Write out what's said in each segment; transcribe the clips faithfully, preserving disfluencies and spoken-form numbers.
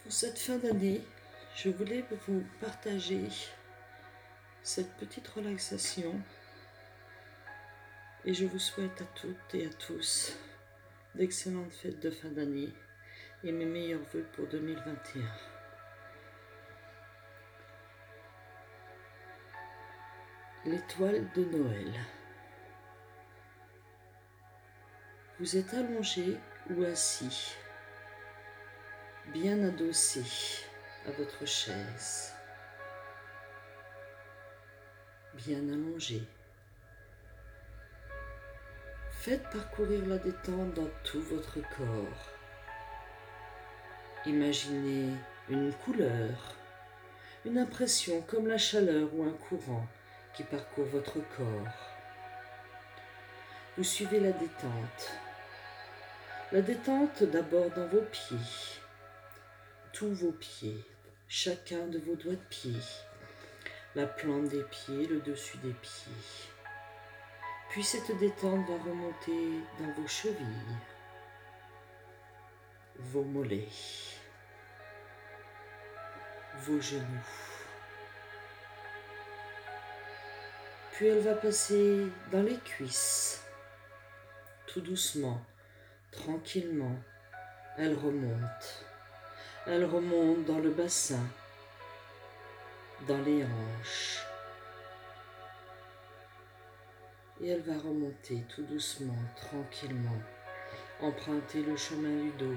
Pour cette fin d'année, je voulais vous partager cette petite relaxation et je vous souhaite à toutes et à tous d'excellentes fêtes de fin d'année et mes meilleurs vœux pour deux mille vingt et un. L'étoile de Noël. Vous êtes allongé ou assis, bien adossé à votre chaise, bien allongé. Faites parcourir la détente dans tout votre corps. Imaginez une couleur, une impression comme la chaleur ou un courant qui parcourt votre corps. Vous suivez la détente. La détente d'abord dans vos pieds, tous vos pieds, chacun de vos doigts de pied, la plante des pieds, le dessus des pieds. Puis cette détente va remonter dans vos chevilles, vos mollets, vos genoux. Puis elle va passer dans les cuisses, tout doucement, tranquillement. Elle remonte. Elle remonte dans le bassin, dans les hanches. Et elle va remonter tout doucement, tranquillement, emprunter le chemin du dos.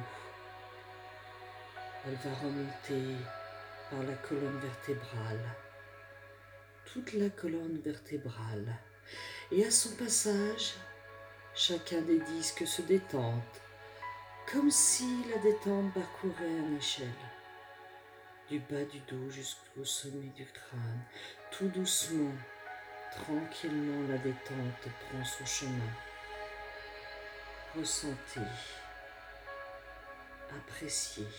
Elle va remonter par la colonne vertébrale, toute la colonne vertébrale. Et à son passage, chacun des disques se détendent, comme si la détente parcourait une échelle, du bas du dos jusqu'au sommet du crâne. Tout doucement, tranquillement, la détente prend son chemin. Ressentez, appréciez.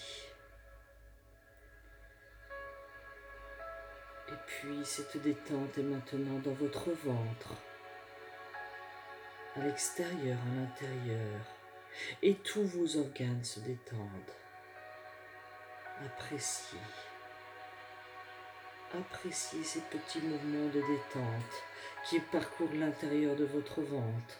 Et puis cette détente est maintenant dans votre ventre, à l'extérieur, à l'intérieur. Et tous vos organes se détendent. Appréciez. Appréciez ces petits mouvements de détente qui parcourent l'intérieur de votre ventre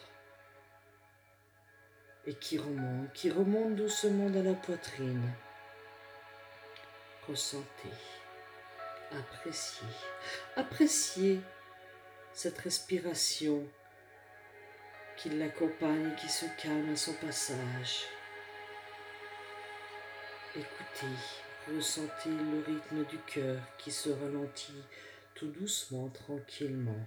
et qui remontent, qui remontent doucement dans la poitrine. Ressentez, appréciez, appréciez cette respiration qui l'accompagne et qui se calme à son passage. Écoutez, ressentez le rythme du cœur qui se ralentit tout doucement, tranquillement.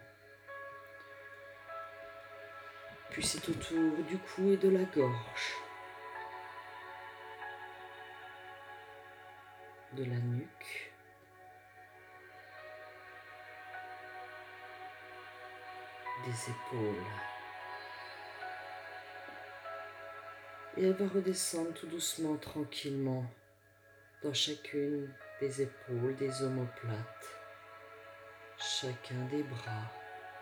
Puis c'est autour du cou et de la gorge, de la nuque, des épaules. Et elle va redescendre tout doucement, tranquillement, dans chacune des épaules, des omoplates, chacun des bras,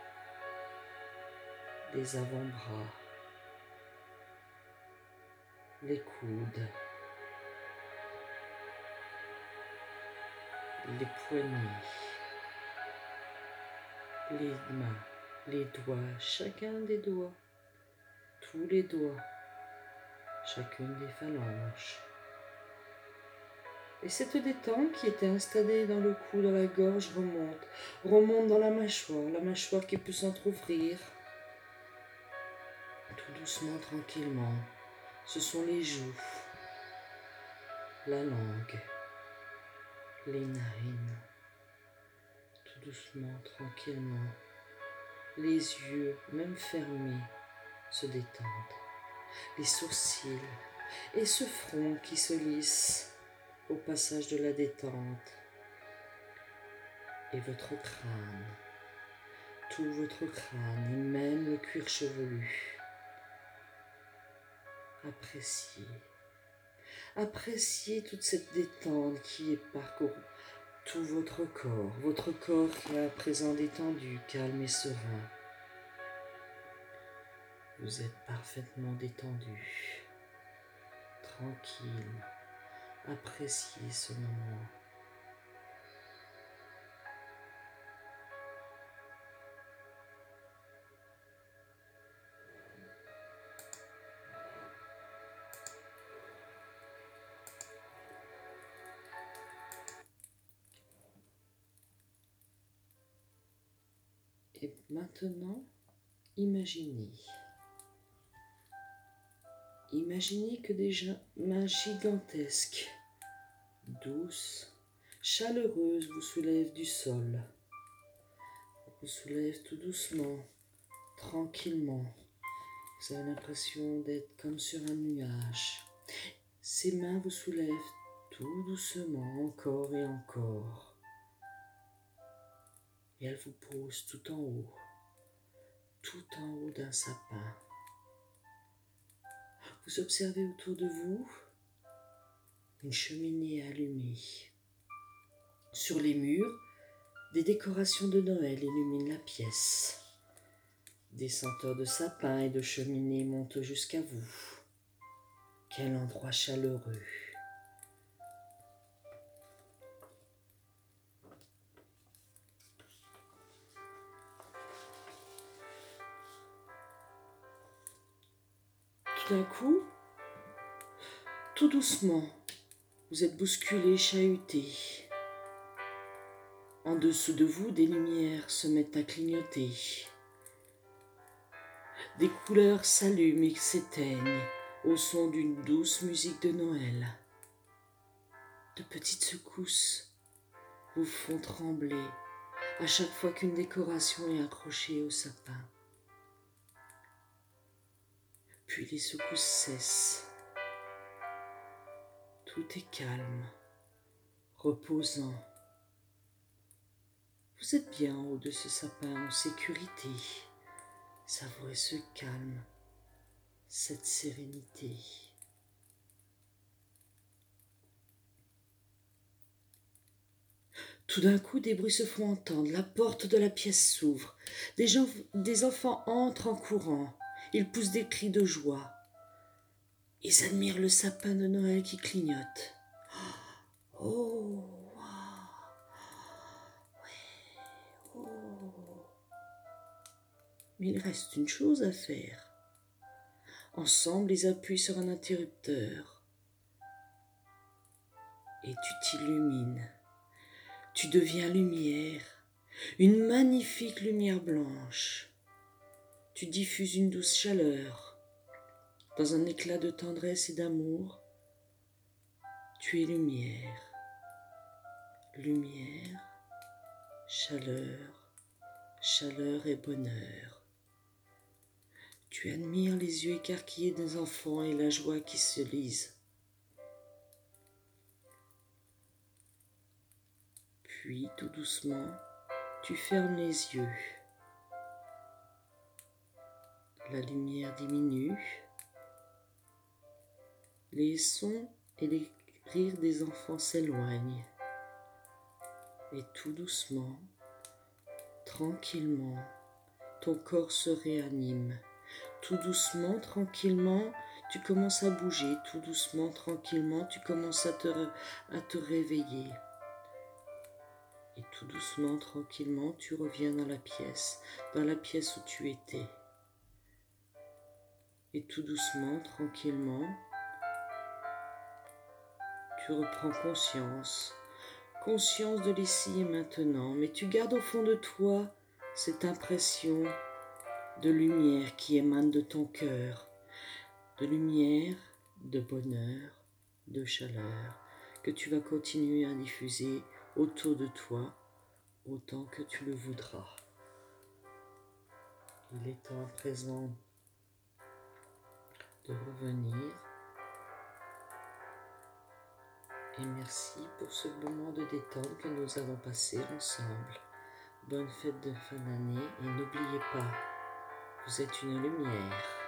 des avant-bras, les coudes, les poignets, les mains, les doigts, chacun des doigts, tous les doigts, chacune des phalanges. Et cette détente qui était installée dans le cou, dans la gorge, remonte, remonte dans la mâchoire, la mâchoire qui peut s'entrouvrir. Tout doucement, tranquillement, ce sont les joues, la langue, les narines. Tout doucement, tranquillement, les yeux, même fermés, se détendent. Les sourcils et ce front qui se lisse au passage de la détente. Et votre crâne, tout votre crâne et même le cuir chevelu. Appréciez, appréciez toute cette détente qui est parcourue tout votre corps, votre corps qui est à présent détendu, calme et serein. Vous êtes parfaitement détendu, tranquille, appréciez ce moment. Et maintenant, imaginez. Imaginez que des mains gigantesques, douces, chaleureuses vous soulèvent du sol. Vous soulèvent tout doucement, tranquillement. Vous avez l'impression d'être comme sur un nuage. Ces mains vous soulèvent tout doucement, encore et encore. Et elles vous posent tout en haut, tout en haut d'un sapin. Vous observez autour de vous une cheminée allumée. Sur les murs, des décorations de Noël illuminent la pièce. Des senteurs de sapin et de cheminée montent jusqu'à vous. Quel endroit chaleureux! Tout d'un coup, tout doucement, vous êtes bousculé, chahuté. En dessous de vous, des lumières se mettent à clignoter. Des couleurs s'allument et s'éteignent au son d'une douce musique de Noël. De petites secousses vous font trembler à chaque fois qu'une décoration est accrochée au sapin. Puis les secousses cessent. Tout est calme, reposant. Vous êtes bien en haut de ce sapin en sécurité. Savourez ce calme, cette sérénité. Tout d'un coup, des bruits se font entendre. La porte de la pièce s'ouvre. Des, gens, des enfants entrent en courant. Ils poussent des cris de joie. Ils admirent le sapin de Noël qui clignote. Oh, wow. Ouais, oh. Mais il reste une chose à faire. Ensemble, ils appuient sur un interrupteur. Et tu t'illumines. Tu deviens lumière, une magnifique lumière blanche. Tu diffuses une douce chaleur. Dans un éclat de tendresse et d'amour, tu es lumière. Lumière, chaleur, chaleur et bonheur. Tu admires les yeux écarquillés des enfants et la joie qui se lise. Puis, tout doucement, tu fermes les yeux. La lumière diminue. Les sons et les rires des enfants s'éloignent. Et tout doucement, tranquillement, ton corps se réanime. Tout doucement, tranquillement, tu commences à bouger. Tout doucement, tranquillement, tu commences à te, à te réveiller. Et tout doucement, tranquillement, tu reviens dans la pièce, dans la pièce où tu étais. Et tout doucement, tranquillement, tu reprends conscience, conscience de l'ici et maintenant, mais tu gardes au fond de toi cette impression de lumière qui émane de ton cœur, de lumière, de bonheur, de chaleur, que tu vas continuer à diffuser autour de toi autant que tu le voudras. Il est temps à présent de revenir. Et merci pour ce moment de détente que nous avons passé ensemble. Bonne fête de fin d'année et n'oubliez pas, vous êtes une lumière.